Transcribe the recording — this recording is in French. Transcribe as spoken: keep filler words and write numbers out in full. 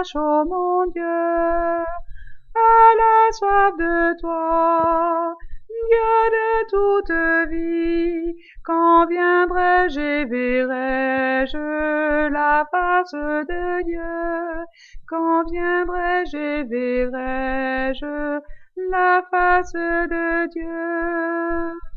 cherche, ô mon Dieu, à la soif de toi, Dieu de toute vie. Quand viendrai-je et verrai-je la face de Dieu? Quand viendrai-je et verrai-je la face de Dieu?